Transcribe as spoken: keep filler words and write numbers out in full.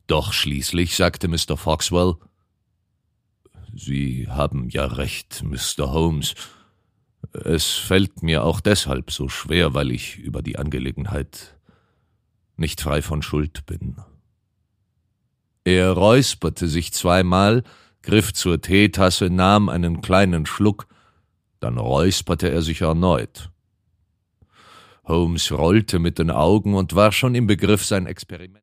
Doch schließlich sagte Mister Foxwell: »Sie haben ja recht, Mister Holmes. Es fällt mir auch deshalb so schwer, weil ich über die Angelegenheit nicht frei von Schuld bin.« Er räusperte sich zweimal, griff zur Teetasse, nahm einen kleinen Schluck, dann räusperte er sich erneut. Holmes rollte mit den Augen und war schon im Begriff, sein Experiment